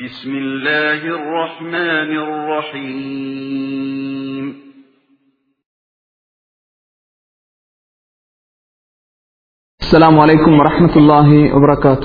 بسم الله الرحمن الرحيم السلام عليكم ورحمة الله وبركاته.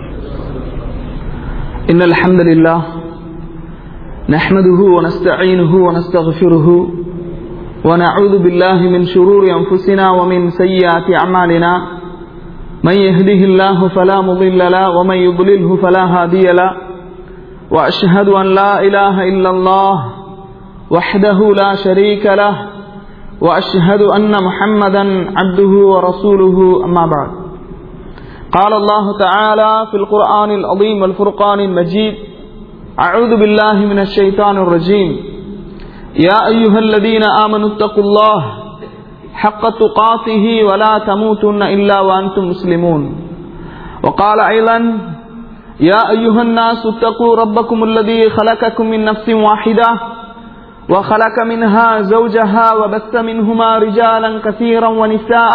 إن الحمد لله نحمده ونستعينه ونستغفره ونعوذ بالله من شرور أنفسنا ومن سيئات أعمالنا. من يهده الله فلا مضل له ومن يضلله فلا هادي له. وأشهد أن لا إله إلا الله وحده لا شريك له. وأشهد أن محمدا عبده ورسوله أما بعد. قال الله تعالى في القرآن العظيم والفرقان المجيد: أعوذ بالله من الشيطان الرجيم. يا أيها الذين آمنوا اتقوا الله حق تقاته ولا تموتن إلا وأنتم مسلمون. وقال أيضا: يا أيها الناس اتقوا ربكم الذي خلقكم من نفس واحدة وخلق منها زوجها وبث منهما رجالا كثيرا ونساء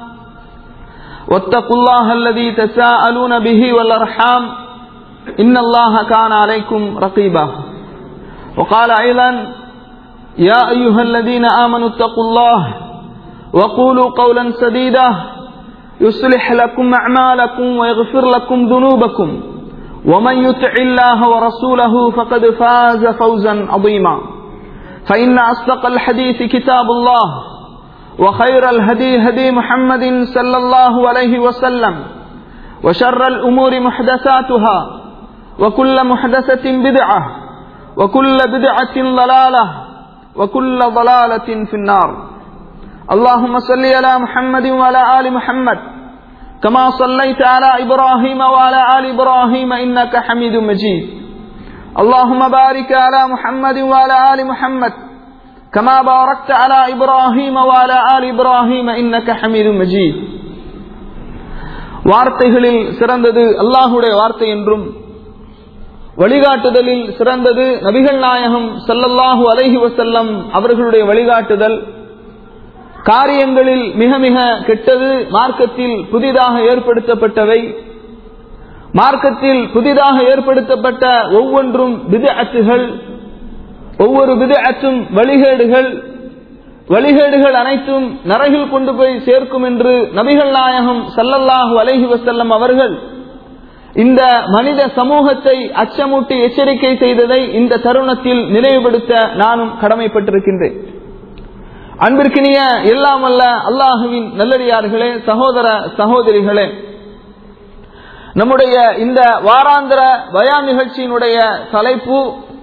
واتقوا الله الذي تساءلون به والأرحام إن الله كان عليكم رقيبا. وقال أيضا: يا أيها الذين آمنوا اتقوا الله وقولوا قولا سديدا يصلح لكم أعمالكم ويغفر لكم ذنوبكم ومن يطع الله ورسوله فقد فاز فوزا عظيما. فإن أصدق الحديث كتاب الله وخير الهدي هدي محمد صلى الله عليه وسلم وشر الأمور محدثاتها وكل محدثة بدعة وكل بدعة ضلالة وكل ضلالة في النار. اللهم صل على محمد وعلى آل محمد كما صليت على إبراهيم وعلى آل إبراهيم إنك حميد مجيد. اللهم بارك على محمد وعلى آل محمد كما باركت على إبراهيم وعلى آل إبراهيم إنك حميد مجيد. வார்த்தைகளில் சிறந்தது அல்லாஹ்வுடைய வார்த்தை என்றும் வழிகாட்டுதலில் சிறந்தது நபிகள் நாயகம் ஸல்லல்லாஹு அலைஹி வஸல்லம் அவர்களுடைய வழிகாட்டுதல். காரியங்களில் மிக மிக கெட்டது மார்க்கத்தில் புதிதாக ஏற்படுத்தப்பட்டவை. மார்க்கத்தில் புதிதாக ஏற்படுத்தப்பட்ட ஒவ்வொன்றும் பித்அத்துகள், ஒவ்வொரு பித்அத்தும் வழிகேடுகள். வழிகேடுகள் அனைத்தும் நரகில் கொண்டு போய் சேர்க்கும் என்று நபிகள் நாயகம் ஸல்லல்லாஹு அலைஹி வஸல்லம் அவர்கள் இந்த மனித சமூகத்தை அச்சமூட்டி எச்சரிக்கை செய்ததை இந்த தருணத்தில் நினைவுபடுத்த நானும் கடமைப்பட்டிருக்கின்றேன். அன்பிற்கினிய எல்லாம் வல்ல அல்லாஹுவின் நல்லடியார்களே, சகோதர சகோதரிகளே, நம்முடைய இந்த வாராந்திர பயான் நிகழ்ச்சியினுடைய தலைப்பு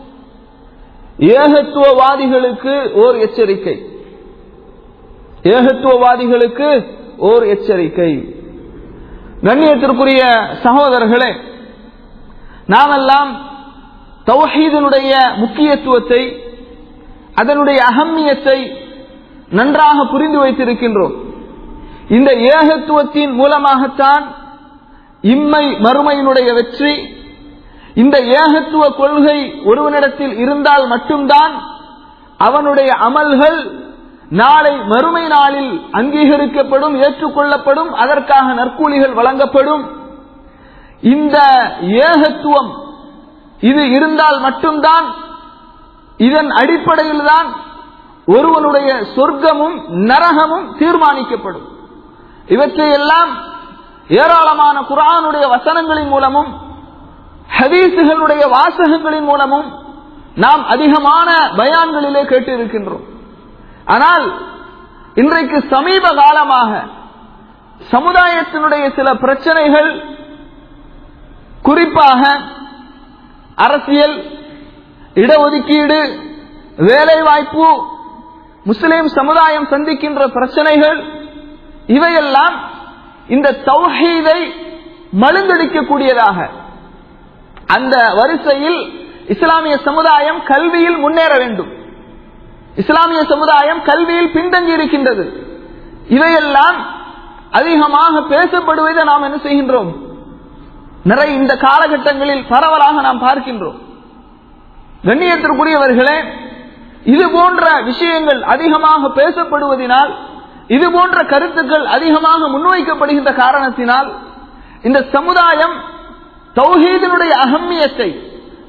ஏகத்துவவாதிகளுக்கு ஓர் எச்சரிக்கை. ஏகத்துவவாதிகளுக்கு ஓர் எச்சரிக்கை. கண்ணியத்திற்குரிய சகோதரர்களே, நாமெல்லாம் தௌஹீதினுடைய முக்கியத்துவத்தை, அதனுடைய அகம்மியத்தை நன்றாக புரிந்து வைத்திருக்கின்றோம். இந்த ஏகத்துவத்தின் மூலமாகத்தான் இம்மை மறுமையினுடைய வெற்றி. இந்த ஏகத்துவ கொள்கை ஒருவனிடத்தில் இருந்தால் மட்டும்தான் அவனுடைய அமல்கள் நாளை மறுமை நாளில் அங்கீகரிக்கப்படும், ஏற்றுக்கொள்ளப்படும், அதற்காக நற்கூலிகள் வழங்கப்படும். இந்த ஏகத்துவம் இது இருந்தால் மட்டும்தான், இதன் அடிப்படையில் தான் ஒருவனுடைய சொர்க்கமும் நரகமும் தீர்மானிக்கப்படும். இவற்றையெல்லாம் ஏராளமான குர்ஆனுடைய வசனங்களின் மூலமும் ஹதீஸுகளுடைய வாசகங்களின் மூலமும் நாம் அதிகமான பயான்களிலே கேட்டு இருக்கின்றோம். ஆனால் இன்றைக்கு சமீப காலமாக சமுதாயத்தினுடைய சில பிரச்சனைகள், குறிப்பாக அரசியல், இடஒதுக்கீடு, வேலைவாய்ப்பு, முஸ்லிம் சமுதாயம் சந்திக்கின்ற பிரச்சனைகள், இவையெல்லாம் இந்த தௌஹீதை மழுங்கடிக்கக்கூடியதாக. அந்த வரிசையில் இஸ்லாமிய சமுதாயம் கல்வியில் முன்னேற வேண்டும். இஸ்லாமிய சமுதாயம் கல்வியில் பின்தங்கி இருக்கின்றது. இவையெல்லாம் அதிகமாக பேசப்படுவதை நாம் என்ன செய்கின்றோம்? நிறைய இந்த காலகட்டங்களில் பரவலாக நாம் பார்க்கின்றோம். கண்ணியத்திற்குரியவர்களே, இது போன்ற விஷயங்கள் அதிகமாக பேசப்படுவதனால், இது போன்ற கருத்துக்கள் அதிகமாக முன்வைக்கப்படுகின்ற காரணத்தினால் இந்த சமுதாயம் தௌஹீதினுடைய அகம்மியத்தை,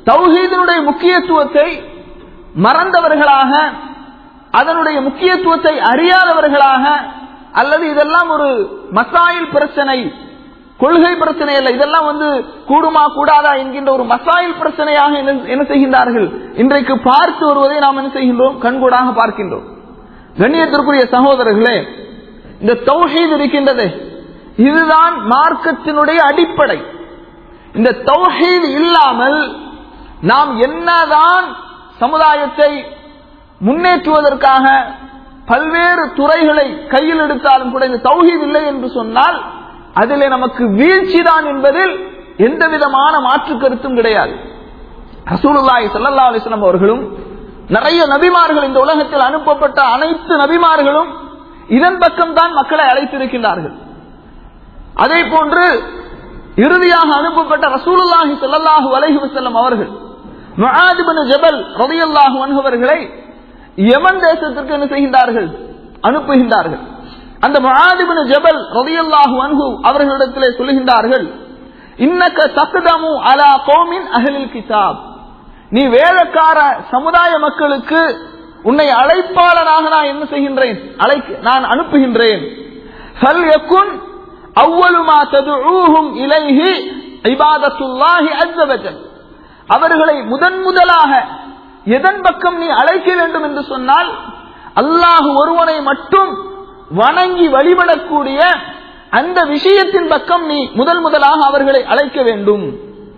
தௌஹீதினுடைய முக்கியத்துவத்தை மறந்தவர்களாக, அதனுடைய முக்கியத்துவத்தை அறியாதவர்களாக, அல்லது இதெல்லாம் ஒரு மசாயில் பிரச்சனை, கொள்கை பிரச்சனை அல்ல, இதெல்லாம் கூடுமா கூடாதா என்கின்ற ஒரு மசாயில் பிரச்சனையாக என்ன செய்கின்றார்கள் இன்றைக்கு பார்த்து வருவதை நாம் என்ன செய்கின்றோம், கண்கூடாக பார்க்கின்றோம். கண்ணியத்திற்குரிய சகோதரர்களே, இந்த தௌஹீத் இருக்கின்றது, இதுதான் மார்க்கத்தினுடைய அடிப்படை. இந்த தௌஹீத் இல்லாமல் நாம் என்னதான் சமுதாயத்தை முன்னேற்றுவதற்காக பல்வேறு துறைகளை கையில் எடுத்தாலும் கூட இந்த தௌஹீத் இல்லை என்று சொன்னால் அதிலே நமக்கு வீழ்ச்சி தான் என்பதில் எந்த விதமான மாற்று கருத்தும் கிடையாது. ரசூலுல்லாஹி ஸல்லல்லாஹு அலைஹி வஸல்லம் அவர்களும் நிறைய நபிமார்கள், இந்த உலகத்தில் அனுப்பப்பட்ட அனைத்து நபிமார்களும் இதன் பக்கம் தான் மக்களை அழைத்திருக்கின்றார்கள். அதே போன்று இறுதியாக அனுப்பப்பட்ட ரசூலுல்லாஹி ஸல்லல்லாஹு அலைஹி வஸல்லம் அவர்கள் முஆத் இப்னு ஜபல் ரலியல்லாஹு அன்ஹு அவர்களை யமன் தேசத்திற்கு என்ன செய்கின்றார்கள், அனுப்புகின்றார்கள். அந்த முஆத் இப்னு ஜபல் ரலியல்லாஹு அன்ஹு அவர்களிடத்திலே சொல்லுகின்றார்கள், இன்னக தக்தமு அலா கௌமின் அஹ்லில் கிதாப், நீ வேதக்கார சமுதாய மக்களுக்கு உன்னை அழைப்பாளனாக நான் என்ன செய்கின்றேன், நான் அனுப்புகின்றேன். ஃபல்யகுன் அவ்வலு மா ததுஊஹும் இலைஹி இபாதத்துல்லாஹி அஸ்ஸ வஜல், அவர்களை முதலாக எதன் பக்கம் நீ அழைக்க வேண்டும் என்று சொன்னால் அல்லாஹ் ஒருவனை மட்டும் வணங்கி வழிபடக்கூடிய அந்த விஷயத்தின் பக்கம் நீ முதலாக அவர்களை அழைக்க வேண்டும்.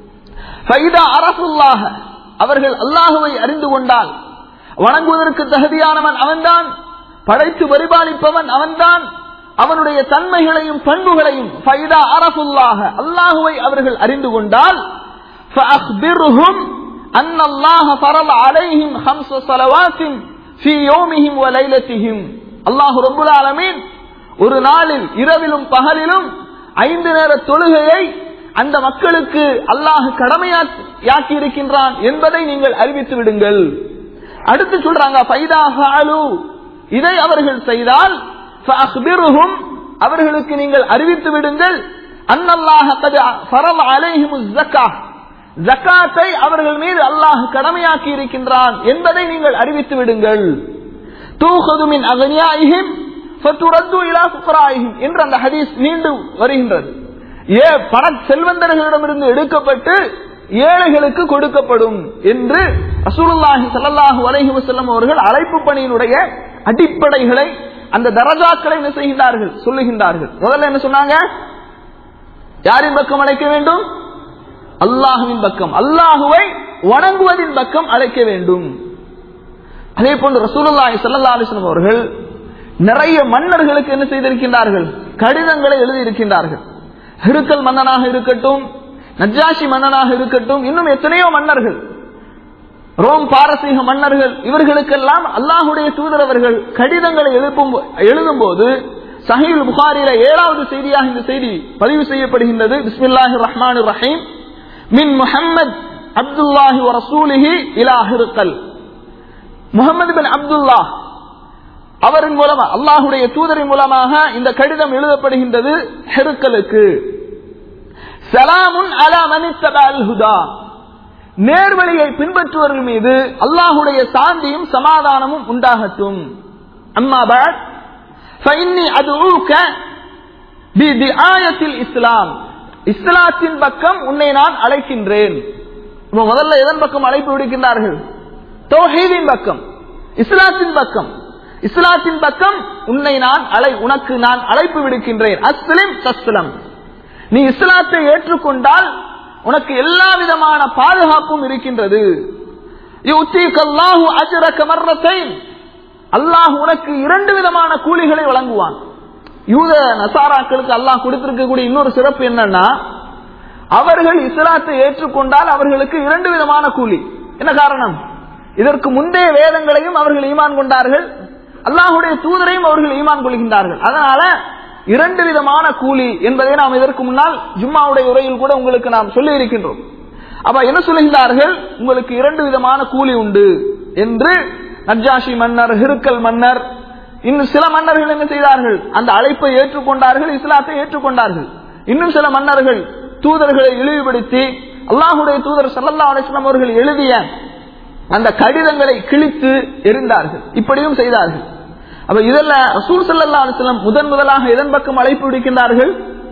ஃபைதா அரஃபுல்லாஹ, அவர்கள் அல்லாஹுவை அறிந்து கொண்டால், வணங்குவதற்கு தகுதியானவன் அவன்தான், படைத்து பரிபாலிப்பவன் அவன்தான், அவனுடைய தன்மைகளையும் பண்புகளையும் ஃபைதா அரஃபுல்லாஹ, அல்லாஹுவை அவர்கள் அறிந்து கொண்டால், ஃபஅக்பிர்ஹும் அன்னல்லாஹ ஃபரல அலைஹிம் 5 ஸலவாத்தின் ஃபீ யௌமிஹிம் வ லைலத்திஹிம், அல்லாஹ் ரப்புல் ஆலமீன் ஒரு நாளில் இரவிலும் பகலிலும் 5 நேர தொழுகையை அந்த மக்களுக்கு அல்லாஹ் கடமையாக்கி இருக்கின்றான் என்பதை நீங்கள் அறிவித்து விடுங்கள். அடுத்து சொல்றாங்க, ஃபைதா ஃபஅலு, இதை அவர்கள் செய்தால் ஃபஅக்பிர்ஹும், அவர்களுக்கு நீங்கள் அறிவித்து விடுங்கள், அன்னல்லாஹ கத் ஃபரல அலைஹிமுஸ் ஸக்காத், ஜகாத்தை அவர்கள் மீது அல்லாஹ் கடமையாக்கி இருக்கின்றான் என்பதை நீங்கள் அறிவித்து விடுங்கள். தூஹது மின் அக்னியாஹிம் ஃபதுரது இலா ஃபுகராஹிம் என்ற அந்த ஹதீஸ் நீண்டு வருகின்றது. பண செல்வந்தர்களிடமிருந்து எடுக்கப்பட்டு ஏழைகளுக்கு கொடுக்கப்படும் என்று ரசூலுல்லாஹி ஸல்லல்லாஹு அலைஹி வஸல்லம் அவர்கள் அழைப்பு பணியினுடைய அடிப்படைகளை, அந்த தரஜாக்களை என்ன செய்கின்றார்கள், சொல்லுகின்றார்கள். முதல்ல என்ன சொன்னாங்க, யாரின் பக்கம் அழைக்க வேண்டும், அல்லாஹுவின் பக்கம், அல்லாஹுவை வணங்குவதின் பக்கம் அழைக்க வேண்டும். அதே போன்று ரசூலுல்லாஹி ஸல்லல்லாஹு அலைஹி வஸல்லம் அவர்கள் நிறைய மன்னர்களுக்கு என்ன செய்திருக்கின்றார்கள், கடிதங்களை எழுதியிருக்கின்றார்கள். ஹிருக்கல் மன்னனாக இருக்கட்டும், நஜ்ஜாஷி மன்னனாக இருக்கட்டும், இன்னும் எத்தனையோ மன்னர்கள், ரோம் பாரசீக மன்னர்கள், இவர்களுக்கெல்லாம் அல்லாஹுடைய தூதர் அவர்கள் கடிதங்களை எழுதும் போது சஹீஹ் புகாரியில 7வது செய்தியாக இந்த செய்தி பதிவு செய்யப்படுகின்றது. பிஸ்மில்லாஹிர் ரஹ்மானிர் ரஹீம், மின் முஹம்மத் அப்துல்லாஹி வ ரசூலிஹி இலா ஹிருக்கல், முஹம்மது பின் அப்துல்லாஹ் அவரின் மூலமாக, அல்லாஹுடைய தூதரின் மூலமாக இந்த கடிதம் எழுதப்படுகின்றது ஹிருக்கலுக்கு. சலாமுன் அலா மன் இத்தபஅல் ஹுதா, நேர்வழியை பின்பற்றுவர்கள் மீது அல்லாஹுடைய சாந்தியும் சமாதானமும் உண்டாகட்டும். அம்மா பஅத் ஃபஇன்னி அதுஊக பிதிஆயத்தில் இஸ்லாம், இஸ்லாத்தின் பக்கம் உன்னை நான் அழைக்கின்றேன். முதல்ல எதன் பக்கம் அழைப்பு விடுக்கின்றார்கள், தௌஹீதின் பக்கம், இஸ்லாத்தின் பக்கம். இஸ்லாத்தின் பக்கம் உனக்கு நான் அழைப்பு விடுக்கின்றேன். அஸ்லிம் தஸ்லம், நீ இஸ்லாத்தை ஏற்றுக்கொண்டால் உனக்கு எல்லா விதமான பாதுகாப்பும் இருக்கின்றது. யுதீகல்லாஹு அஜ்ரக மர்ரத்தைன், அல்லாஹ் உனக்கு 2 விதமான கூலிகளை வழங்குவான். யூத நசாராக்களுக்கு அல்லாஹ் கொடுத்திருக்கக்கூடிய இன்னொரு சிறப்பு என்னன்னா, அவர்கள் இஸ்லாத்தை ஏற்றுக்கொண்டால் அவர்களுக்கு 2 விதமான கூலி. என்ன காரணம், இதற்கு முந்தைய வேதங்களையும் அவர்கள் ஈமான் கொண்டார்கள், அல்லாஹுடைய தூதரையும் அவர்கள் ஈமான் கொள்கின்றார்கள். அதனால 2 விதமான கூலி என்பதை நாம் இதற்கு முன்னால் ஜும்மாவுடைய உரையில் கூட உங்களுக்கு நாம் சொல்லி இருக்கின்றோம். அப்ப என்ன சொல்லுகிறார்கள், உங்களுக்கு 2 விதமான கூலி உண்டு என்று. நஜ்ஜாஷி மன்னர், ஹிருக்கல் மன்னர், இன்னும் சில மன்னர்கள் என்ன செய்தார்கள், அந்த அழைப்பை ஏற்றுக்கொண்டார்கள், இஸ்லாத்தை ஏற்றுக்கொண்டார்கள். இன்னும் சில மன்னர்கள் தூதர்களை இழிவுபடுத்தி அல்லாஹ்வுடைய தூதர் ஸல்லல்லாஹு அலைஹி வஸல்லம் அவர்கள் எழுதிய அந்த கடிதங்களை கிழித்து எறிந்தார்கள். இப்படியும் செய்தார்கள். அப்ப இதெல்லாம் ரசூல் ஸல்லல்லாஹு அலைஹி வஸல்லம் முதலாக எதன் பக்கம் அழைப்பு விடுக்கின்றார்கள்?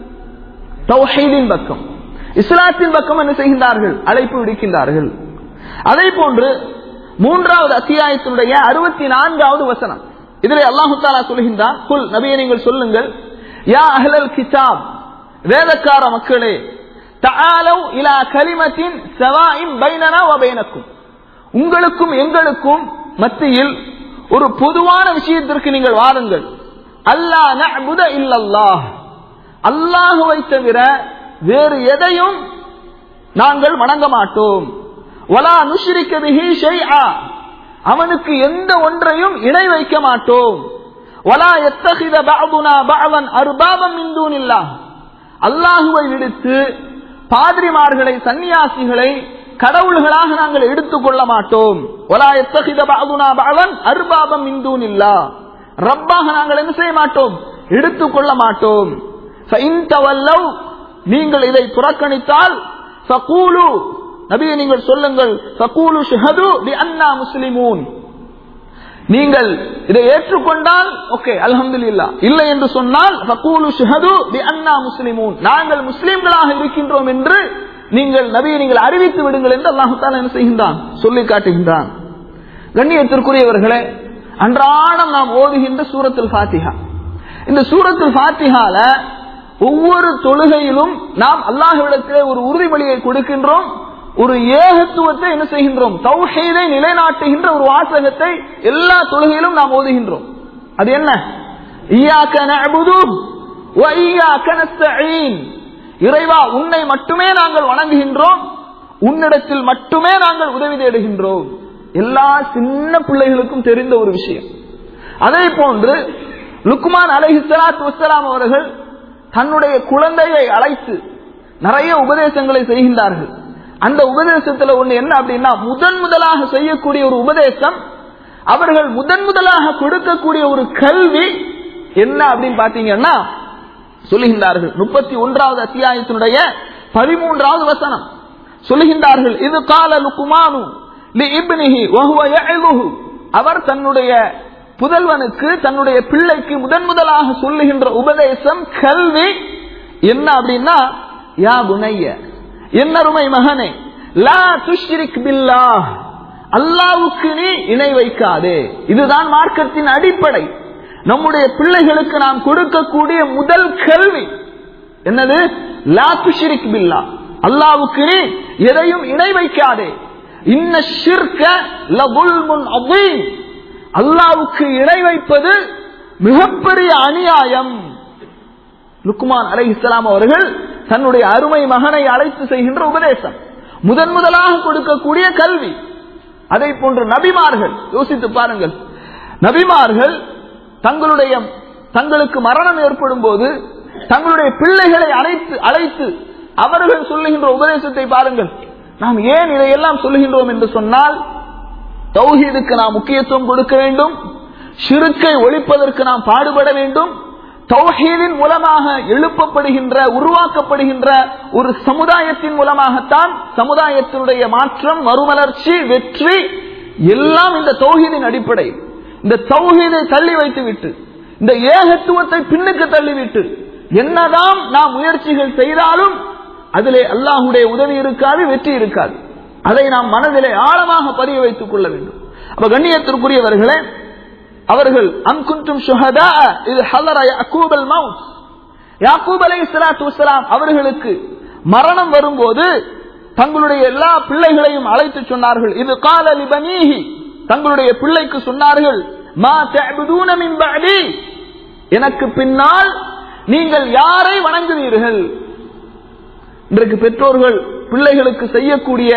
தௌஹீதின் பக்கம், இஸ்லாத்தின் பக்கம் என்ன செய்கின்றார்கள்? அழைப்பு விடுக்கின்றார்கள். அதே போன்று 3வது அத்தியாயத்தினுடைய 64வது வசனம், இதிலே அல்லாஹ் தஆலா சொல்கின்றான், குல் நபியே நீங்கள் சொல்லுங்கள், யா அஹ்லல் கிதாப், வேதக்கார மக்களே, தஆலு இலா கலிமத்தின் ஸவாஇன் பைனனா வ பைனக்கும், உங்களுக்கும் எங்களுக்கும் மத்தியில் ஒரு பொதுவான விஷயத்திற்கு நீங்கள் வாருங்கள். அல்லா நஅபுத இல்லல்லாஹ், அல்லாஹ்வை தவிர வேறு எதையும் நாங்கள் வணங்க மாட்டோம். வலா நுஷ்ரிக பிஹி ஷைஆ, அவனுக்கு எந்த ஒன்றையும் இணை வைக்க மாட்டோம். வலா யத்தகித பஅதுனா பஅதன் அர்பாபம் மின் தூனில்லாஹ், அல்லாஹ்வை விடுத்து பாதிரிமார்களை சன்னியாசிகளை கடவுள்களாக நாங்கள் எடுத்துக்கொள்ள மாட்டோம். வலா யத்தகித பஅதுனா பஅதன் அர்பாபம் மின் தூனில்லாஹ், ரப்பாக நாங்கள் என்ன செய்ய மாட்டோம்? எடுத்துக்கொள்ள மாட்டோம். ஃபஇன் தவல்லவ், நீங்கள் இதை புறக்கணித்தால், ஃபகூலு, நபியே நீங்கள் சொல்லுங்கள், ஃபகூலு ஷஹது பிஅன்னா முஸ்லிமூன், நீங்கள் இதை ஏற்றுக்கொண்டால் ஓகே அல்ஹம்துலில்லாஹ், இல்லை என்று சொன்னால் ஃபகூலு ஷஹது பிஅன்னா முஸ்லிமூன், நாங்கள் முஸ்லிம்களாக இருக்கின்றோம் என்று நீங்கள் நபியை நீங்கள் அறிவித்து விடுங்கள் என்று அல்லாஹ் தஆலா என்ன செய்கின்றான்? சொல்லி காட்டுகின்றான். கண்ணியத்திற்குரியவர்களே, அன்றாடம் நாம் ஓதுகின்ற சூரத்துல் ஃபாத்திஹா, இந்த சூரத்துல் ஃபாத்திஹால ஒவ்வொரு தொழுகையிலும் நாம் அல்லாஹ்விடத்திலே ஒரு உறுதிமொழியை கொடுக்கின்றோம், ஒரு ஏகத்துவத்தை என்ன செய்கின்றோம்? தௌஹீதை நிலைநாட்டுகின்ற ஒரு வாசகத்தை எல்லா தொழுகையிலும் நாம் ஓதுகின்றோம். அது என்ன? இய்யாக நஅபுது வ இய்யாக நஸ்தஈன், இறைவா உன்னை மட்டுமே நாங்கள் வணங்குகின்றோம், உன்னிடத்தில் மட்டுமே நாங்கள் உதவி தேடுகின்றோம். எல்லா சின்ன பிள்ளைகளுக்கும் தெரிந்த ஒரு விஷயம். அதே போன்று லுக்மான் அலைஹிஸ்ஸலாத்து வஸ்ஸலாம் அவர்கள் தன்னுடைய குழந்தையை அழைத்து நிறைய உபதேசங்களை செய்கின்றார்கள். அந்த உபதேசத்துல ஒண்ணு என்ன அப்படின்னா, முதலாக செய்யக்கூடிய ஒரு உபதேசம், அவர்கள் முதலாக கொடுக்கக்கூடிய ஒரு கல்வி என்ன அப்படின்னு பாத்தீங்கன்னா சொல்லுகின்றார்கள். 31வது அத்தியாயத்தினுடைய 13வது வசனம் சொல்லுகின்றார்கள், இது கால லுக்மானு லிஇப்னிஹி வஹுவ யஇதுஹு, அவர் தன்னுடைய புதல்வனுக்கு தன்னுடைய பிள்ளைக்கு முதலாக சொல்லுகின்ற உபதேசம் கல்வி என்ன அப்படின்னா, யா புனைய, என்னருமை மகனே, லா துஷ்ரிக் பில்லாஹ், அல்லாஹ்வுக்கு நீ இணை வைக்காதே. இதுதான் மார்க்கத்தின் அடிப்படை. நம்முடைய பிள்ளைகளுக்கு நாம் கொடுக்கக்கூடிய முதல் கல்வி என்னது? லா துஷ்ரிக் பில்லாஹ், அல்லாஹ்வுக்கு நீ எதையும் இணை வைக்காதே. இன்ன ஷிர்க லதுல்முன் அதீம், அல்லாஹ்வுக்கு இணை வைப்பது மிகப்பெரிய அநியாயம். லுக்மான் அலைஹிஸ்ஸலாம் அவர்கள் தன்னுடைய அருமை மகனை அழைத்து செய்கின்ற உபதேசம், முதலாக கொடுக்கக்கூடிய கல்வி. அதை போன்று நபிமார்கள், யோசித்து பாருங்கள், நபிமார்கள் தங்களுக்கு மரணம் ஏற்படும் போது தங்களுடைய பிள்ளைகளை அழைத்து அவர்கள் சொல்லுகின்ற உபதேசத்தை பாருங்கள். நாம் ஏன் இதையெல்லாம் சொல்லுகின்றோம் என்று சொன்னால், தௌஹீதுக்கு நாம் முக்கியத்துவம் கொடுக்க வேண்டும், ஷிர்க்கை ஒழிப்பதற்கு நாம் பாடுபட வேண்டும். தௌஹீதின் மூலமாக எழுப்பப்படுகின்ற உருவாக்கப்படுகின்ற ஒரு சமுதாயத்தின் மூலமாகத்தான் சமுதாயத்தினுடைய மாற்றம், மறுமலர்ச்சி, வெற்றி எல்லாம் இந்த தௌஹீதின் அடிப்படை. இந்த தௌஹீதை தள்ளி வைத்துவிட்டு, இந்த ஏகத்துவத்தை பின்னுக்கு தள்ளிவிட்டு என்னதான் நாம் முயற்சிகள் செய்தாலும் அதிலே அல்லாஹ்வுடைய உதவி இருக்காது, வெற்றி இருக்காது. அதை நாம் மனதிலே ஆழமாக பதிய வைத்துக் கொள்ள வேண்டும். அப்ப கண்ணியத்திற்குரியவர்களே, அவர்கள் அம் குன்தும் ஷுஹதா இது ஹலர யாக்கூப் அல் மவுத், யாக்கூப் அலைஹிஸ்ஸலாத்து வஸ்ஸலாம் அவர்களுக்கு மரணம் வரும்போது தங்களுடைய எல்லா பிள்ளைகளையும் அழைத்து சொன்னார்கள். இது கால லிபனீஹி, தங்களுடைய பிள்ளைக்கு சொன்னார்கள், மா தஅபுதூன மின் பஅதி, எனக்கு பின்னால் நீங்கள் யாரை வணங்குவீர்கள்? இன்றைக்கு பெற்றோர்கள் பிள்ளைகளுக்கு செய்யக்கூடிய,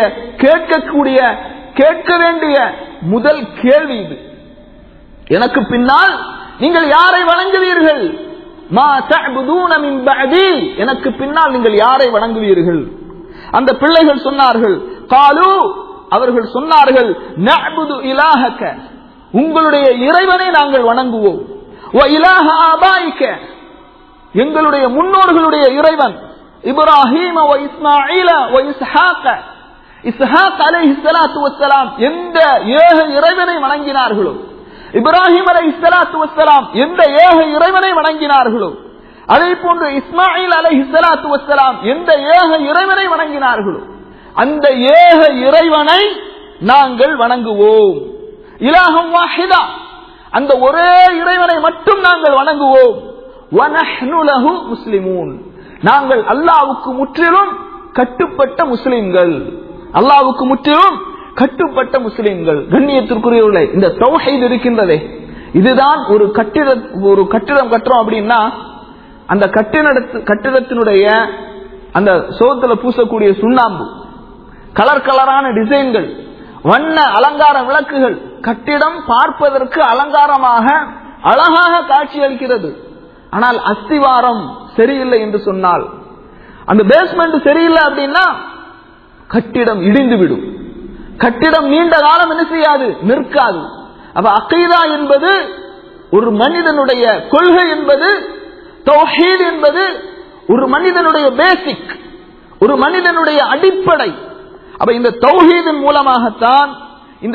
கேட்க வேண்டிய முதல் கேள்வி இது. எனக்கு பின்னால் நீங்கள் யாரை வணங்குவீர்கள்? மா தஅபுதூன மின் பஅதி, எனக்கு பின்னால் நீங்கள் யாரை வணங்குவீர்கள்? அந்த பிள்ளைகள் சொன்னார்கள், காலு, அவர்கள் சொன்னார்கள், நஅபுது இலாஹக, உங்களுடைய இறைவனை நாங்கள் வணங்குவோம், வ இலாஹ ஆபாயிக, எங்களுடைய முன்னோர்களுடைய இறைவன் இப்ராஹீம வ இஸ்மாஈல வ இஸ்ஹாக, இஸ்ஹாக் அலைஹிஸ்ஸலாத்து வஸ்ஸலாம் எந்த ஏக இறைவனை வணங்கினார்களோ, இப்ராஹிம் அலைஹிஸ்ஸலாத்து வஸ்ஸலாம் எந்த ஏக இறைவனை வணங்கினார்களோ, அதே போன்று இஸ்மாயில் அலைஹிஸ்ஸலாத்து வஸ்ஸலாம் எந்த ஏக இறைவனை வணங்கினார்களோ அந்த ஏக இறைவனை நாங்கள் வணங்குவோம். இலாஹம் வாஹிதா, அந்த ஒரே இறைவனை மட்டும் நாங்கள் வணங்குவோம். வனஹ்னு லஹு முஸ்லிமூன், நாங்கள் அல்லாஹ்வுக்கு முற்றிலும் கட்டுப்பட்ட முஸ்லிம்கள். அல்லாஹ்வுக்கு முற்றிலும் கட்டுப்பட்ட முஸ்லிம்கள். கண்ணியத்திற்குரியவர்களே, இந்த தௌஹீத் இருக்கின்றதே, இதுதான் ஒரு கட்டிடம் கட்டுறோம் அப்படின்னா அந்த கட்டிடத்தினுடைய அந்த சோத்துல பூசக்கூடிய சுண்ணாம்பு, கலர் கலரான டிசைன்கள், வண்ண அலங்கார விளக்குகள், கட்டிடம் பார்ப்பதற்கு அலங்காரமாக அழகாக காட்சி அளிக்கிறது. ஆனால் அஸ்திவாரம் சரியில்லை என்று சொன்னால், அந்த பேஸ்மெண்ட் சரியில்லை அப்படின்னா கட்டிடம் இடிந்துவிடும். கட்டிடம் நீண்ட காலம் என்ன செய்யாது, நிற்காது. அப்ப அகீதா என்பது ஒரு மனிதனுடைய கொள்கை என்பது, தௌஹீத் என்பது ஒரு மனிதனுடைய பேசிக், ஒரு மனிதனுடைய அடிப்படை. அப்ப இந்த தௌஹீதின் மூலமாகத்தான் இந்த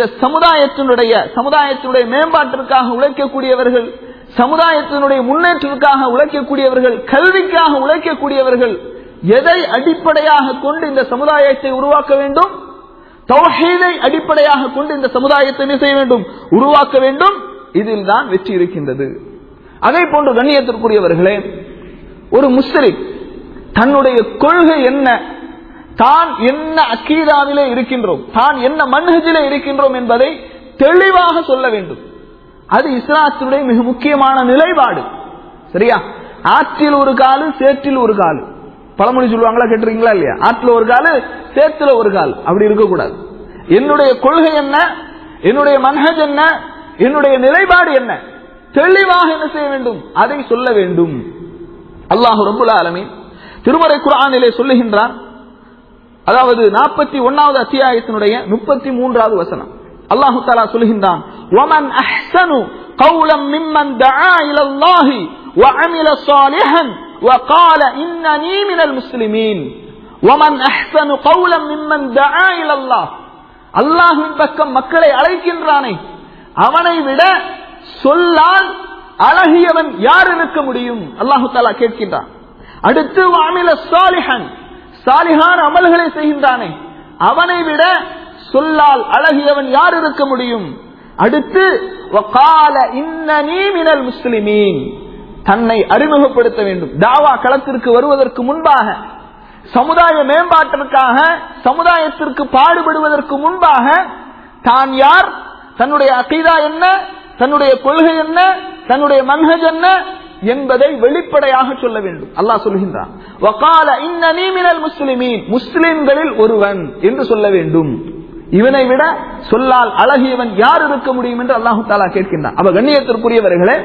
சமுதாயத்தினுடைய மேம்பாட்டிற்காக உழைக்கக்கூடியவர்கள், சமுதாயத்தினுடைய முன்னேற்றத்திற்காக உழைக்கக்கூடியவர்கள், கல்விக்காக உழைக்கக்கூடியவர்கள் எதை அடிப்படையாக கொண்டு இந்த சமுதாயத்தை உருவாக்க வேண்டும்? தௌஹீதை அடிப்படையாக கொண்டு இந்த சமுதாயத்தை என்ன செய்ய வேண்டும்? உருவாக்க வேண்டும். இதில் தான் வெற்றி இருக்கின்றது. அதே போன்று கண்ணியத்திற்குரியவர்களே, ஒரு முஸ்லிம் தன்னுடைய கொள்கை என்ன, தான் என்ன அகீதாவிலே இருக்கின்றோம், தான் என்ன மன்ஹஜிலே இருக்கின்றோம் என்பதை தெளிவாக சொல்ல வேண்டும். அது இஸ்லாத்தினுடைய மிக முக்கியமான நிலைப்பாடு. சரியா? ஆற்றில் ஒரு காலு, சேற்றில் ஒரு காலு. பழமொழி சொல்லுவாங்களா, கேட்டிருக்கீங்களா இல்லையா? ஆற்றுல ஒரு காலு, சேத்துல ஒரு கால். அப்படி இருக்கக்கூடாது. என்னுடைய கொள்கை என்ன, என்னுடைய மன்ஹஜ் என்ன, என்னுடைய நிலைப்பாடு என்ன, தெளிவாக என்ன செய்ய வேண்டும்? அதை சொல்ல வேண்டும். அல்லாஹ் ரப்புல் ஆலமீன் திருமறை குர்ஆனிலே சொல்லுகின்றான். அதாவது 41வது அத்தியாயத்தினுடைய 33வது வசனம். அல்லாஹ் தஆலா சொல்லுகின்றான், வமன் அஹ்ஸனு கௌலம் மிம்மன் தஆ இலல்லாஹி வஅமில ஸாலிஹன் وقال انني من المسلمين. ومن احسن قولا ممن دعا الى الله, அல்லாஹ்வின் பக்கம் மக்களை அழைக்கின்றானே அவனை விட சொல்லால் அழகியவன் யார் இருக்க முடியும்? அல்லாஹ் தஆலா கேட்கின்றான். அடுத்து வஅமில ஸாலிஹன், சாலிஹான அமல்களை செய்கின்றானே அவனை விட சொல்லால் அழகியவன் யார் இருக்க முடியும்? அடுத்து وقال انني من المسلمين, தன்னை அறிமுகப்படுத்த வேண்டும். தாவா களத்திற்கு வருவதற்கு முன்பாக, சமுதாய மேம்பாட்டிற்காக, சமுதாயத்திற்கு பாடுபடுவதற்கு முன்பாக தான் யார், தன்னுடைய அகீதா என்ன, தன்னுடைய கொள்கை என்ன, தன்னுடைய மன்ஹஜ் என்ன என்பதை வெளிப்படையாக சொல்ல வேண்டும். அல்லாஹ் சொல்கின்றான், வகால இன்னனி மினல் முஸ்லிமீன், முஸ்லிம்களில் ஒருவன் என்று சொல்ல வேண்டும். இவனை விட சொல்லால் அழகியவன் யார் இருக்க முடியும் என்று அல்லாஹ் தஆலா கேட்கின்றான். அப்ப கண்ணியத்திற்குரியவர்களே,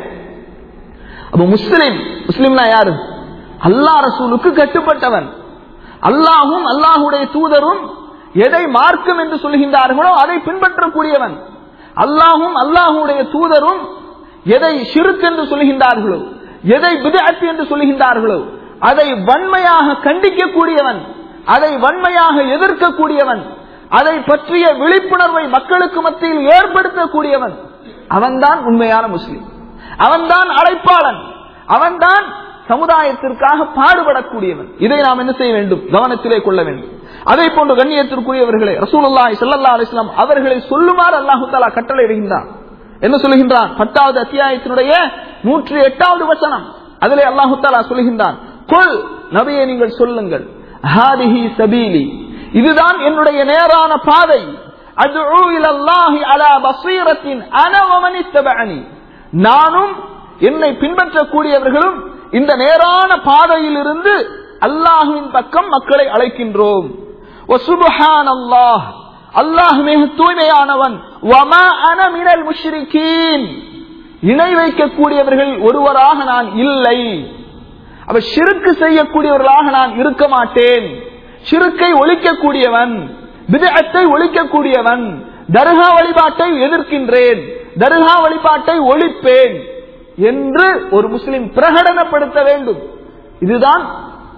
அப்ப முஸ்லிம்னா யாரு? அல்லாஹ் ரசூலுக்கு கட்டுப்பட்டவன். அல்லாஹும் அல்லாஹுடைய தூதரும் எதை மார்க்கம் என்று சொல்கின்றார்களோ அதை பின்பற்றக்கூடியவன். அல்லாஹும் அல்லாஹுடைய தூதரும் எதை ஷிர்க் என்று சொல்கின்றார்களோ, எதை பித்அத் என்று சொல்கின்றார்களோ அதை வன்மையாக கண்டிக்கக்கூடியவன், அதை வன்மையாக எதிர்க்கக்கூடியவன், அதை பற்றிய விழிப்புணர்வை மக்களுக்கு மத்தியில் ஏற்படுத்தக்கூடியவன். அவன்தான் உண்மையான முஸ்லிம், அவன்தான் அழைப்பாளன், அவன்தான் சமுதாயத்திற்காக பாடுபடக்கூடியவன். இதை நாம் என்ன செய்ய வேண்டும்? கவனத்திலே கொள்ள வேண்டும். அதே போன்று கண்ணியத்திற்குரியவர்களே, ரசூலுல்லாஹி ஸல்லல்லாஹு அலைஹி வஸல்லம் அவர்களை சொல்லுமாறு அல்லாஹ் தஆலா கட்டளை இடுகின்றான். என்ன சொல்லுகின்றான்? 10வது அத்தியாயத்தினுடைய 108வது வசனம். அதிலே அல்லாஹ் தஆலா சொல்லுகின்றான், குல், நபியே நீங்கள் சொல்லுங்கள், ஹாதிஹி சபீலி, இதுதான் என்னுடைய நேரான பாதை, அத்உ இலல்லாஹி அலா பஸீரத்தின் அன வ மன் இத்தபஅனி, நானும் என்னை பின்பற்றக்கூடியவர்களும் இந்த நேரான பாதையில் இருந்து அல்லாஹ்வின் பக்கம் மக்களை அழைக்கின்றோம். வசுப்ஹானல்லாஹ், அல்லாஹ் மிக தூய்மையானவன். வமா அன மினல் முஷ்ரிகீன், இணை வைக்கக்கூடியவர்கள் ஒருவராக நான் இல்லை. அப்ப ஷிர்க் செய்யக்கூடியவர்களாக நான் இருக்க மாட்டேன். ஷிர்க்கை ஒழிக்கக்கூடியவன், பித்அத்தை ஒழிக்கக்கூடியவன், தர்கா வழிபாட்டை எதிர்க்கின்றேன், தர்கா வழிபாட்டை ஒழிப்பேன் என்று ஒரு முஸ்லிம் பிரகடனப்படுத்த வேண்டும். இதுதான்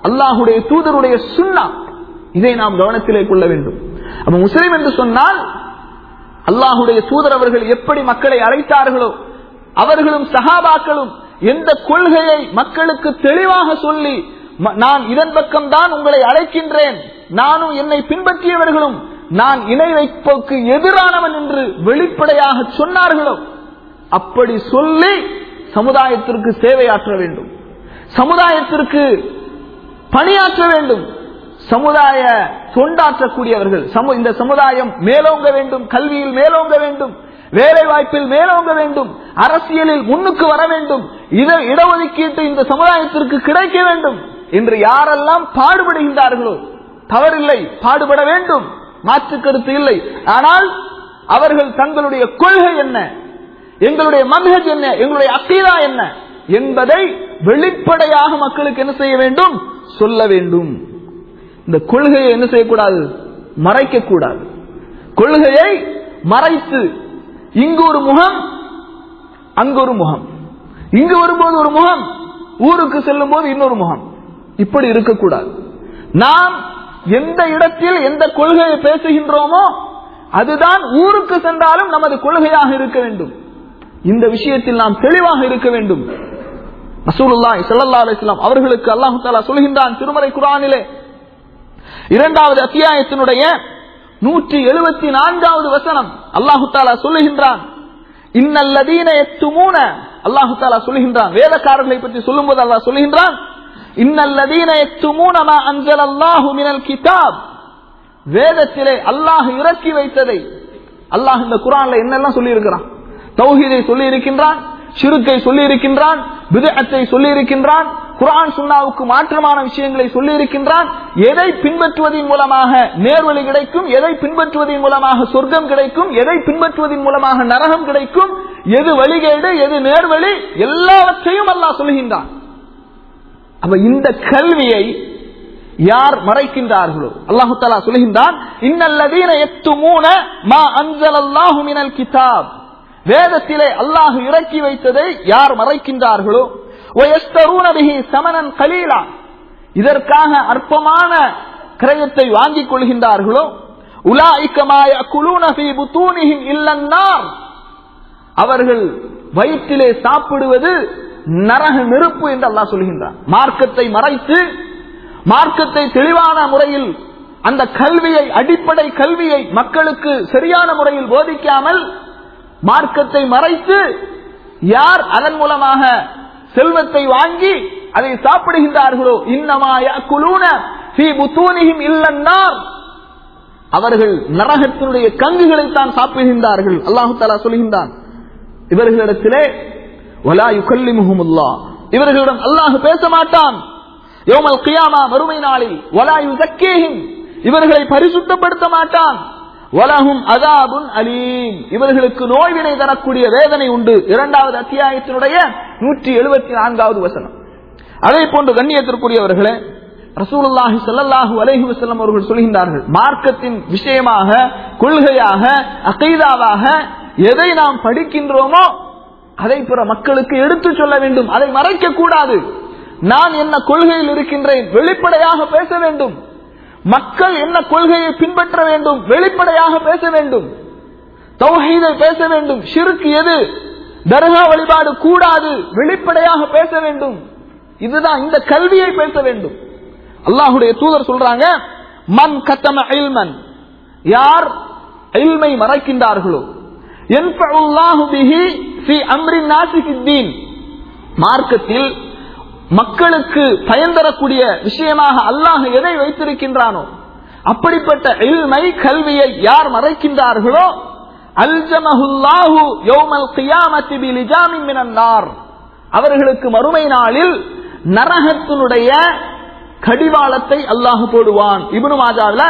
அல்லாஹுடைய தூதருடைய சுன்னா. இதை நாம் கவனத்திலே கொள்ள வேண்டும். அப்ப முஸ்லிம் என்று சொன்னால் அல்லாஹுடைய தூதர் அவர்கள் எப்படி மக்களை அழைத்தார்களோ, அவர்களும் சஹாபாக்களும் எந்த கொள்கையை மக்களுக்கு தெளிவாக சொல்லி, நான் இதன் பக்கம் தான் உங்களை அழைக்கின்றேன், நானும் என்னை பின்பற்றியவர்களும் நான் இணை வைப்போக்கு எதிரானவன் என்று வெளிப்படையாக சொன்னார்களோ, அப்படி சொல்லி சமுதாயத்திற்கு சேவையாற்ற வேண்டும், சமுதாயத்திற்கு பணியாற்ற வேண்டும், சமுதாய தொண்டாற்றக்கூடியவர்கள். இந்த சமுதாயம் மேலோங்க வேண்டும், கல்வியில் மேலோங்க வேண்டும், வேலை வாய்ப்பில் மேலோங்க வேண்டும், அரசியலில் முன்னுக்கு வர வேண்டும், இடஒதுக்கீட்டு இந்த சமுதாயத்திற்கு கிடைக்க வேண்டும் என்று யாரெல்லாம் பாடுபடுகின்றார்களோ, தவறில்லை, பாடுபட வேண்டும், மாற்று கருத்து இல்லை. ஆனால் அவர்கள் தங்களுடைய கொள்கை என்ன, எங்களுடைய மன்ஹஜ் என்ன, எங்களுடைய அகீதா என்ன என்பதை வெளிப்படையாக மக்களுக்கு என்ன செய்ய வேண்டும், சொல்ல வேண்டும். இந்த கொள்கையை என்ன செய்யக்கூடாது, மறைக்க கூடாது. கொள்கையை மறைத்து இங்கு ஒரு முகம், அங்கு ஒரு முகம், இங்கு வரும்போது ஒரு முகம், ஊருக்கு செல்லும் போது இன்னொரு முகம், இப்படி இருக்கக்கூடாது. நாம் எந்த இடத்தில் எந்த கொள்கையை பேசுகின்றோமோ அதுதான் ஊருக்கு சென்றாலும் நமது கொள்கையாக இருக்க வேண்டும். இந்த விஷயத்தில் நாம் தெளிவாக இருக்க வேண்டும். ரசூலுல்லாஹி ஸல்லல்லாஹு அலைஹி வஸல்லம் அவர்களுக்கு அல்லாஹ் தஆலா சொல்கின்றான் திருமறை குர்ஆனிலே 2வது அத்தியாயத்தினுடைய 174வது வசனம். அல்லாஹ் தஆலா சொல்கின்றான், இன்னல்லதீன யக்துமூன, அல்லாஹ் தஆலா சொல்கின்றான், வேதக்காரர்களை பற்றி சொல்லும்போது அல்லாஹ் சொல்கின்றான், இன்னல்லதீன யக்துமூன மா அன்ஸலல்லாஹு மினல் கிதாப், வேதத்திலே அல்லாஹ் இறக்கி வைத்ததை. அல்லாஹ் இந்த குர்ஆன்ல என்னெல்லாம் சொல்லி இருக்கிறான், தௌஹீதை சொல்லி இருக்கின்றான், ஷிர்கை சொல்லி இருக்கின்றான், பித்அத்தை சொல்லி இருக்கின்றான், குர்ஆன் சுன்னாவுக்கு மாற்றமான விஷயங்களை சொல்லி இருக்கின்றான். எதை பின்பற்றுவதன் மூலமாக நேர்வழி கிடைக்கும், எதை பின்பற்றுவதன் மூலமாக சொர்க்கம் கிடைக்கும், எதை பின்பற்றுவதன் மூலமாக நரகம் கிடைக்கும், எது வழிகேடு எது நேர்வழி, எல்லாவற்றையும் அல்லாஹ் சொல்கின்றான். அப்ப இந்த கல்வியை யார் மறைக்கின்றார்களோ, அல்லாஹ் தஆலா சொல்கின்றான், இன்னல்லதீன யக்துமூன மா அன்ஸலல்லாஹு மினல் கிதாப், வேதத்திலே அல்லாஹ் இறக்கி வைத்ததை யார் மறைக்கின்றார்களோ, வயஸ்தரூன பிஹி ஸமனன் கலீலா, இதற்காக அற்பமான கிரயத்தை வாங்கிக் கொள்கின்றார்களோ, உலாயிக மா யஅகுலூன ஃபீ புதூனிஹிம் இல்லன் நார், அவர்கள் வயிற்றிலே சாப்பிடுவது நரக நெருப்பு என்று அல்லாஹ் சொல்கின்றார். மார்க்கத்தை மறைத்து, மார்க்கத்தை தெளிவான முறையில் அந்த கல்வியை, அடிப்படை கல்வியை மக்களுக்கு சரியான முறையில் போதிக்காமல் மார்க்கத்தை மறைத்து யார் அதன் மூலமாக செல்வத்தை வாங்கி அதை சாப்பிடுகின்றார்களோ, இன்னமா யஅகுலூன ஃபீ புதூனிஹிம் இல்லன் நார், அவர்கள் நரகத்தினுடைய கங்குகளை தான் சாப்பிடுகின்றார்கள். அல்லாஹ் தஆலா சொல்கின்றான், இவர்களிடத்திலே வலா யுகல்லிமுஹுமுல்லாஹ், இவர்களிடம் அல்லாஹ் பேச மாட்டான். யௌமல் கியாமா, மறுமை நாளில், வலா யுஸக்கீஹிம், இவர்களை பரிசுத்தப்படுத்த மாட்டான். வலஹும் அஸாபுன் அலீம், இவர்களுக்கு நோய்வினை தரக்கூடிய வேதனை உண்டு. 2வது அத்தியாயத்தினுடைய 174வது வசனம். அதே போன்று கண்ணியத்திற்குரியவர்களே, ரசூலுல்லாஹி ஸல்லல்லாஹு அலைஹி வஸல்லம் அவர்கள் சொல்கின்றார்கள், மார்க்கத்தின் விஷயமாக, கொள்கையாக, அகீதாவாக எதை நாம் படிக்கின்றோமோ அதை பிற மக்களுக்கு எடுத்து சொல்ல வேண்டும், அதை மறைக்க கூடாது. நான் என்ன கொள்கையில் இருக்கின்றேன் வெளிப்படையாக பேச வேண்டும், மக்கள் என்ன கொள்கையை பின்பற்ற வேண்டும் வெளிப்படையாக பேச வேண்டும், தௌஹீதை பேச வேண்டும், ஷிர்க் எது, தர்கா வழிபாடு கூடாது வெளிப்படையாக பேச வேண்டும். இதுதான் இந்த கல்வியை பேச வேண்டும். அல்லாஹ்வுடைய தூதர் சொல்றாங்க, மன் கத்தம இல்மன், யார் இல்மை மறைக்கின்றார்களோ, யன்ஃபஉல்லாஹு பிஹி ஃபீ அம்ரின் நாஸி ஃபித்தீன், மார்க்கத்தில் மக்களுக்கு பயன் தரக்கூடிய விஷயமாக அல்லாஹ் எதை வைத்திருக்கின்றானோ அப்படிப்பட்ட இல்மை, கல்வியை யார் மறைக்கின்றார்களோ, அல்ஜமஹுல்லாஹு யௌமல் கியாமத்தி பிலிஜாமின் மினன் நார், அவர்களுக்கு மறுமை நாளில் நரகத்தினுடைய கடிவாளத்தை அல்லாஹ் போடுவான். இப்னு மாஜாவில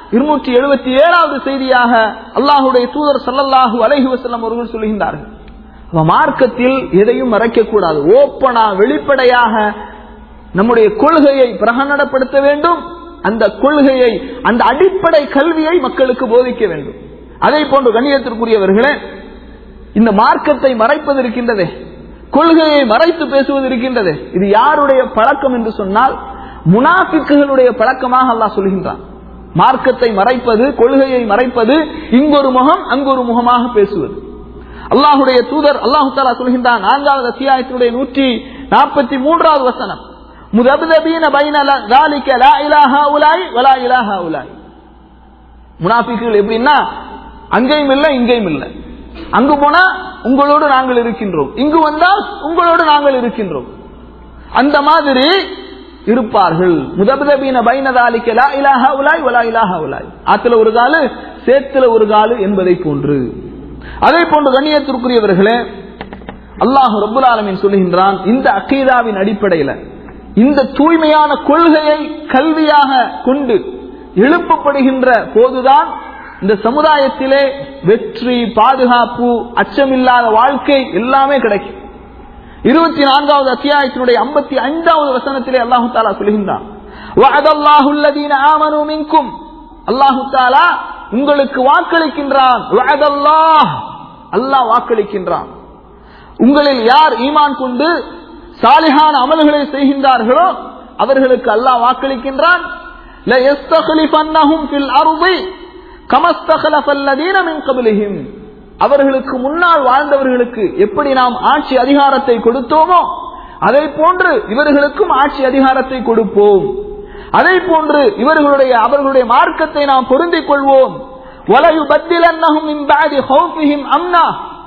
277வது செய்தியாக அல்லாஹ்வுடைய தூதர் ஸல்லல்லாஹு அலைஹி வஸல்லம் அவர்கள் சொல்கின்றார்கள், மார்க்கத்தில் எதையும் மறைக்க கூடாது, ஓப்பனா வெளிப்படையாக நம்முடைய கொள்கையை பிரகடனப்படுத்த வேண்டும், அந்த கொள்கையை, அந்த அடிப்படை கல்வியை மக்களுக்கு போதிக்க வேண்டும். அதே போன்று கண்ணியத்திற்குரியவர்களே, இந்த மார்க்கத்தை மறைப்பது இருக்கின்றதே, கொள்கையை மறைத்து பேசுவது இருக்கின்றதே, இது யாருடைய பழக்கம் என்று சொன்னால் முனாஃபிக்குகளுடைய பழக்கமாக அல்லாஹ் சொல்கின்றான். மார்க்கத்தை மறைப்பது, கொள்கையை மறைப்பது, இங்கொரு முகம் அங்கொரு முகமாக பேசுவது. அல்லாஹுடைய தூதர் அல்லாஹு தஆலா சொல்கின்றான் 4வது அத்தியாயத்தினுடைய 143வது வசனம், முதப்தபீன பைன ذلك لا اله الا ولا اله الا. முனாஃபிக்குகள் எப்படின்னா அங்கேயும் இல்லை இங்கேயும் இல்லை, அங்கு போனா உங்களோடு நாங்கள் இருக்கின்றோம், இங்கு வந்தால் உங்களோடு நாங்கள் இருக்கின்றோம், அந்த மாதிரி இருப்பார்கள். முதப்தபீன பைன ذلك لا اله الا ولا اله الا, ஆத்துல ஒரு காலு சேத்துல ஒரு காலு என்பதை போன்று. அதே போன்று கண்ணியத்திற்குரியவர்களே, அல்லாஹ் ரப்புல் ஆலமீன் சொல்கின்றான், இந்த அகீதாவின் அடிப்படையில் இந்த தூய்மையான கொள்கையை கல்வியாக கொண்டு எழுப்பப்படுகின்ற போதுதான் இந்த சமுதாயத்திலே வெற்றி, பாதுகாப்பு, அச்சமில்லாத வாழ்க்கை எல்லாமே கிடைக்கும். 24வது அத்தியாயத்தினுடைய 55வது வசனத்திலே அல்லாஹு தஆலா சொல்கின்றான், வஅதல்லாஹு அல்லதீன ஆமனூ மின்கும், அல்லாஹு தஆலா உங்களுக்கு வாக்களிக்கின்றான். வஅதல்லாஹ், அல்லாஹ் வாக்களிக்கின்றான். உங்களில் யார் ஈமான் கொண்டு சாலிஹான அமல்களை செய்கின்றார்களோ அவர்களுக்கு அல்லாஹ் வாக்களிக்கின்றான். லா யஸ்தக்லிஃபன்னஹும் ஃபில் அர்தி கமா ஸ்தக்லஃபல்லதீன மின் கப்லிஹிம், அவர்களுக்கு முன்னால் வாழ்ந்தவர்களுக்கு எப்படி நாம் ஆட்சி அதிகாரத்தை கொடுத்தோமோ அதை போன்று இவர்களுக்கும் ஆட்சி அதிகாரத்தை கொடுப்போம். அதை போன்று அவர்களுடைய மார்க்கத்தை நாம் பொருந்திக் கொள்வோம். வலா யுபத்திலன்னஹும் மின் பஅதி ஹௌஃபிஹிம் அம்னா,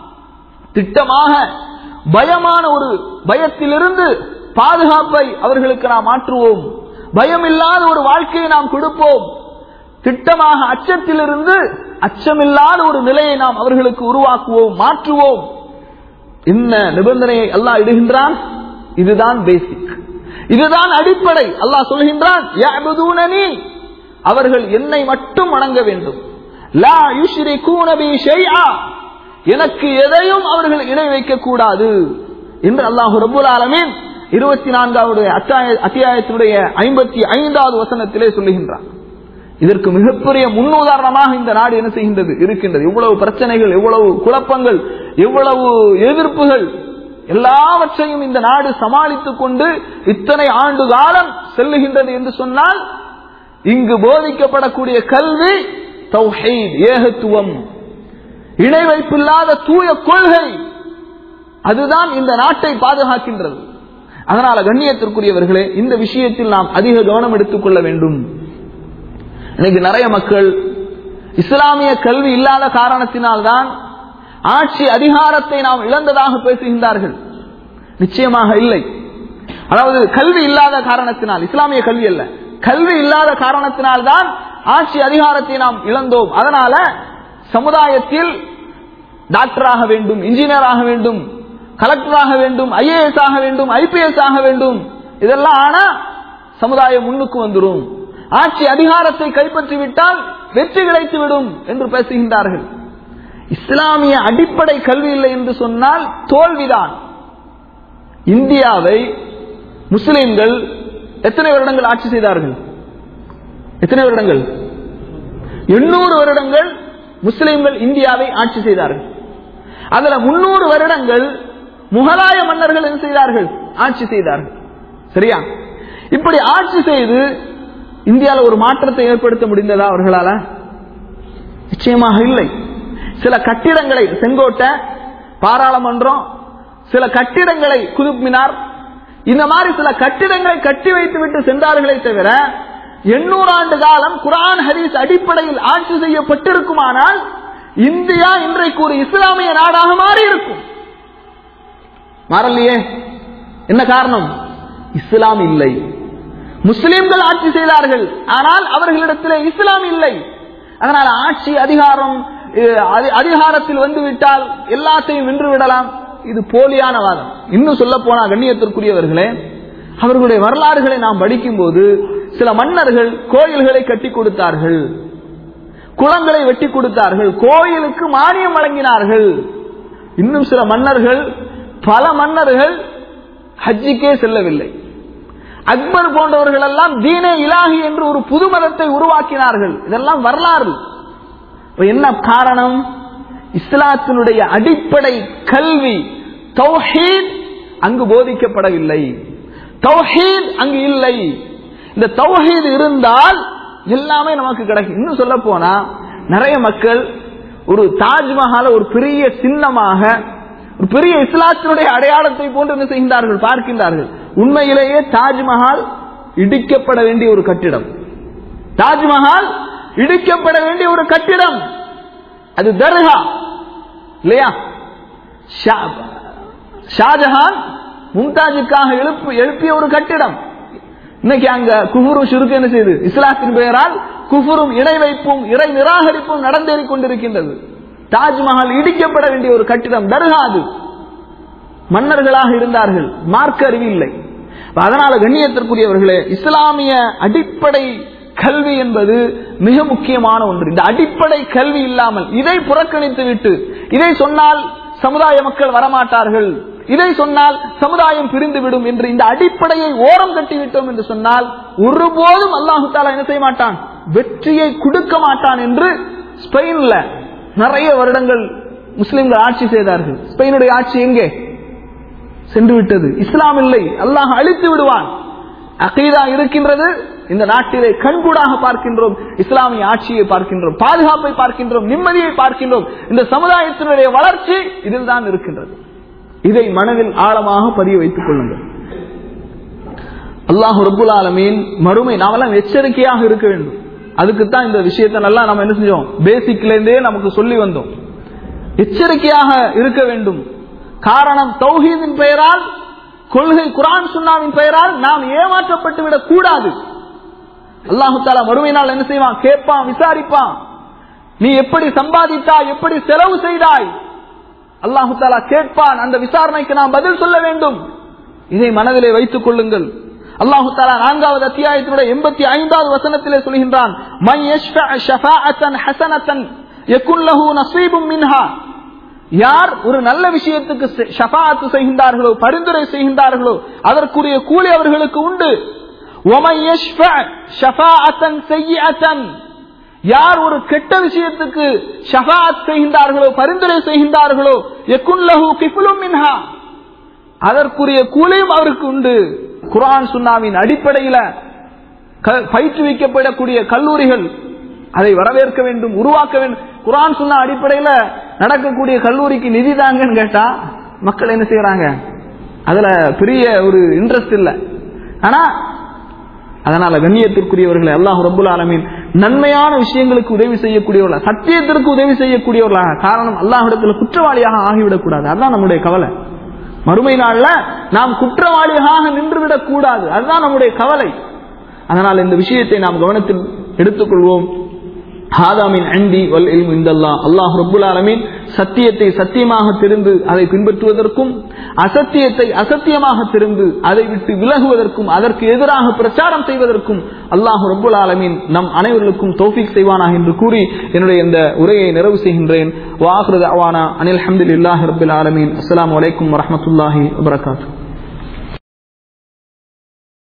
திட்டமாக பயமான ஒரு பயத்திலிருந்து பாதுகாப்பை அவர்களுக்கு நாம் மாற்றுவோம். பயமில்லாத ஒரு வாழ்க்கையை நாம் கொடுப்போம். திட்டமாக அச்சத்திலிருந்து அச்சமில்லாத ஒரு நிலையை நாம் அவர்களுக்கு உருவாக்குவோம், மாற்றுவோம். என்ன நிபந்தனையை அல்லாஹ் இடுகின்றான்? இதுதான் பேசிக், இதுதான் அடிப்படை. அல்லாஹ் சொல்கின்றான், யஅபுதூனனி, அவர்கள் என்னை மட்டும் வணங்க வேண்டும். லா யுஷ்ரிகூன பி ஷைஆ, எனக்கு எதையும் அவர்கள் இணை வைக்க கூடாது என்று அல்லாஹ் ரப்பல் ஆலமீன் 24வது அத்தியாயத்தினுடைய 55வது வசனத்திலே சொல்லுகின்றான். இதற்கு மிகப்பெரிய முன்னுதாரணமாக இந்த நாடு என்ன செய்கின்றது, இருக்கின்றது. எவ்வளவு பிரச்சனைகள், எவ்வளவு குழப்பங்கள், எவ்வளவு எதிர்ப்புகள், எல்லாவற்றையும் இந்த நாடு சமாளித்துக் கொண்டு இத்தனை ஆண்டு காலம் செல்லுகின்றது என்று சொன்னால், இங்கு போதிக்கப்படக்கூடிய கல்வி தௌஹீத், ஏகத்துவம், இணை வைப்பில்லாத தூய கொள்கை, அதுதான் இந்த நாட்டை பாதுகாக்கின்றது. அதனால கண்ணியத்திற்குரியவர்களே, இந்த விஷயத்தில் நாம் அதிக கவனம் எடுத்துக் கொள்ள வேண்டும். இன்னைக்கு நிறைய மக்கள் இஸ்லாமிய கல்வி இல்லாத காரணத்தினால்தான் ஆட்சி அதிகாரத்தை நாம் இழந்ததாக பேசுகின்றார்கள். நிச்சயமாக இல்லை. அதாவது கல்வி இல்லாத காரணத்தினால், இஸ்லாமிய கல்வி அல்ல, கல்வி இல்லாத காரணத்தினால்தான் ஆட்சி அதிகாரத்தை நாம் இழந்தோம். அதனால சமுதாயத்தில் டாக்டராக வேண்டும், இன்ஜினியர் ஆக வேண்டும், கலெக்டராக வேண்டும், ஐஏஎஸ் ஆக வேண்டும், ஐபிஎஸ் ஆக வேண்டும், இதெல்லாம் ஆனா சமுதாயம் முன்னுக்கு வந்துடும், ஆட்சி அதிகாரத்தை கைப்பற்றிவிட்டால் வெற்றி கிடைத்துவிடும் என்று பேசுகின்றார்கள். இஸ்லாமிய அடிப்படை கல்வி இல்லை என்று சொன்னால் தோல்விதான். இந்தியாவை முஸ்லிம்கள் எத்தனை வருடங்கள் ஆட்சி செய்தார்கள்? எத்தனை வருடங்கள்? 800 வருடங்கள் முஸ்லிம்கள் இந்தியாவை ஆட்சி செய்தார்கள். அதுல 300 வருடங்கள் முகலாய மன்னர்கள் என்ன செய்தார்கள்? ஆட்சி செய்தார்கள். சரியா? இப்படி ஆட்சி செய்து இந்தியாவில் ஒரு மாற்றத்தை ஏற்படுத்த முடிந்ததா அவர்களால? நிச்சயமாக இல்லை. சில கட்டிடங்களை, செங்கோட்டை, பாராளுமன்றம், சில கட்டிடங்களை, குதுப் மினார், இந்த மாதிரி சில கட்டிடங்களை கட்டி வைத்து விட்டு சென்றார்களே தவிர 800 ஆண்டு காலம் குர்ஆன் ஹதீஸ் அடிப்படையில் ஆட்சி செய்யப்பட்டிருக்குமானால் இந்தியா இன்றைக்கு ஒரு இஸ்லாமிய நாடாக மாறி இருக்கும். மாறலையே. என்ன காரணம்? இஸ்லாம் இல்லை. முஸ்லிம்கள் ஆட்சி செய்தார்கள், ஆனால் அவர்களிடத்தில் இஸ்லாம் இல்லை. அதனால ஆட்சி அதிகாரத்தில் வந்து விட்டால் எல்லாத்தையும் வென்று விடலாம். இது போலியான வாதம். இன்னும் சொல்ல போனா கண்ணியத்திற்குரியவர்களே, அவர்களுடைய வரலாறுகளை நாம் படிக்கும் போது சில மன்னர்கள் கோயில்களை கட்டி கொடுத்தார்கள், குளங்களை வெட்டி கொடுத்தார்கள், கோயிலுக்கு மானியம் வழங்கினார்கள். இன்னும் சில மன்னர்கள், பல மன்னர்கள் ஹஜ்ஜிக்கே செல்லவில்லை. அக்பர் போன்றவர்கள் எல்லாம் தீனே இலாஹி என்று ஒரு புது மதத்தை உருவாக்கினார்கள். இதெல்லாம் வரலாறு. என்ன காரணம்? இஸ்லாத்தினுடைய அடிப்படை கல்வி தௌஹீத் அங்கு போதிக்கப்படவில்லை, தௌஹீத் அங்கு இல்லை. இந்த தௌஹீத் இருந்தால் எல்லாமே நமக்கு கிடைக்கும். இன்னும் சொல்ல போனா நிறைய மக்கள் ஒரு தாஜ்மஹால ஒரு பெரிய சின்னமாக, ஒரு பெரிய இஸ்லாத்தினுடைய அடையாளத்தை போன்று என்ன செய்கின்றார்கள், பார்க்கின்றார்கள். உண்மையிலேயே தாஜ்மஹால் இடிக்கப்பட வேண்டிய ஒரு கட்டிடம். தாஜ்மஹால் இடிக்கப்பட வேண்டிய ஒரு கட்டிடம். அது தர்கா இல்லையா? ஷாஜஹான் மும்தாஜுக்காக எழுப்பிய ஒரு கட்டிடம். இன்னைக்கு அங்க குஃபுரும் ஷிர்க் என்ன செய்து, இஸ்லாத்தின் பெயரால் குஃபுரும் இணை வைப்பும் இறை நிராகரிப்பும் நடந்தேறிக் கொண்டிருக்கின்றது. தாஜ்மஹால் இடிக்கப்பட வேண்டிய ஒரு கட்டிடம், தர்கா. அது மன்னர்களாக இருந்தார்கள், மார்க்க அறிவு இல்லை. அதனால கண்ணியத்திற்குரியவர்களே, இஸ்லாமிய அடிப்படை கல்வி என்பது மிக முக்கியமான ஒன்று. இந்த அடிப்படை கல்வி இல்லாமல் இதை புறக்கணித்து விட்டு இதை சொன்னால் சமுதாய மக்கள் வரமாட்டார்கள், இதை சொன்னால் சமுதாயம் பிரிந்துவிடும் என்று இந்த அடிப்படையை ஓரம் கட்டிவிட்டோம் என்று சொன்னால் ஒருபோதும் அல்லாஹு தஆலா என்ன செய்ய மாட்டான், வெற்றியை கொடுக்க மாட்டான் என்று ஸ்பெயின்ல நிறைய வருடங்கள் முஸ்லிம்கள் ஆட்சி செய்தார்கள். ஸ்பெயினுடைய ஆட்சி எங்கே சென்று விட்டது? இஸ்லாம் இல்லை, அல்லாஹ் அழித்து விடுவான். அகீதா இருக்கின்றது. இந்த நாட்டிலே கண்கூடாக பார்க்கின்றோம், இஸ்லாமிய ஆட்சியை பார்க்கின்றோம், பாதுகாப்பை பார்க்கின்றோம், நிம்மதியை பார்க்கின்றோம். இந்த சமுதாயத்தினுடைய வளர்ச்சி இதில் தான் இருக்கின்றது. இதை மனதில் ஆழமாக பதிய வைத்துக் கொள்ளுங்கள். அல்லாஹ் ரப்புல் ஆலமீன் மறுமை நாமெல்லாம் எச்சரிக்கையாக இருக்க வேண்டும். அதுக்குத்தான் இந்த விஷயத்தை நல்லா நம்ம என்ன செஞ்சோம், பேசிக்ல இருந்தே நமக்கு சொல்லி வந்தோம். எச்சரிக்கையாக இருக்க வேண்டும். காரணம், தௌஹீதின் பெயரால், கொள்கை குர்ஆன் சுன்னாவின் பெயரால் நாம் ஏமாற்றப்பட்டு விடக் கூடாது. அல்லாஹு தஆலா மறுமை நாள் என்ன செய்வான், கேட்பான், விசாரிப்பான். நீ எப்படி சம்பாதித்தாய், எப்படி செலவு செய்தாய், அல்லாஹு தஆலா கேட்பான். அந்த விசாரணைக்கு நாம் பதில் சொல்ல வேண்டும். இதை மனதிலே வைத்துக் கொள்ளுங்கள். அல்லாஹு தஆலா 4வது அத்தியாயத்தினுடைய 85வது வசனத்திலே சொல்கின்றான், மன் யஷ்ஃபஅ ஷஃபாஅத்தன் ஹஸனத்தன் யகுன் லஹு நஸீபும் மின்ஹா. யார் ஒரு நல்ல விஷயத்துக்கு ஷஃபாஅத் செய்கின்றார்களோ, பரிந்துரை செய்கின்றார்களோ, அதற்குரிய கூலி அவர்களுக்கு உண்டு. வமன் யஷ்ஃபஅ ஷஃபாஅத்தன் ஸய்யிஅத்தன், யார் ஒரு கெட்ட விஷயத்துக்கு ஷஃபாஅத் செய்கின்றார்களோ, பரிந்துரை செய்கின்றார்களோ, யகுன் லஹு கிஃபுலும் மின்ஹா, அதற்குரிய கூலியும் அவருக்கு உண்டு. குர்ஆன் சுன்னாவின் அடிப்படையில் பயிற்றுவிக்கப்படக்கூடிய கல்லூரிகள் அதை வரவேற்க வேண்டும், உருவாக்க வேண்டும். குர்ஆன் சுன்னா அடிப்படையில் நடக்கக்கூடிய கல்லூரிக்கு நிதி தாங்கன்னு கேட்டா மக்கள் என்ன செய்யறாங்க, அதுல பெரிய ஒரு இன்ட்ரெஸ்ட் இல்லை. ஆனா அதனால கண்ணியத்திற்குரியவர்களை அல்லாஹ் ரப்புல் ஆலமீன் நன்மையான விஷயங்களுக்கு உதவி செய்யக்கூடியவர்களா, சத்தியத்திற்கு உதவி செய்யக்கூடியவர்களாக, காரணம் அல்லாஹ்விடத்துல குற்றவாளியாக ஆகிவிடக் கூடாது. அதுதான் நம்முடைய கவலை. மறுமை நாள்ல நாம் குற்றவாளியாக நின்றுவிடக் கூடாது, அதுதான் நம்முடைய கவலை. அதனால் இந்த விஷயத்தை நாம் கவனத்தில் எடுத்துக்கொள்வோம். ஹாதாமின் அண்டி வல் இல்மு இந்தல்லாஹ். அல்லாஹ் ரப்புல் ஆலமீன் சத்தியத்தை சத்தியமாக தெரிந்து அதை பின்பற்றுவதற்கும், அசத்தியத்தை அசத்தியமாக தெரிந்து அதை விட்டு விலகுவதற்கும், அதற்கு எதிராக பிரச்சாரம் செய்வதற்கும் அல்லாஹ் ரப்புல் ஆலமீன் நம் அனைவருக்கும் தௌஃபீக் செய்வானாக என்று கூறி என்னுடைய இந்த உரையை நிறைவு செய்கின்றேன். வ ஆகிரு தஅவானா அனில் ஹம்துலில்லாஹி ரப்பில் ஆலமீன். அஸ்ஸலாமு அலைக்கும் வரஹ்மத்துல்லாஹி வபரகாத்துஹு.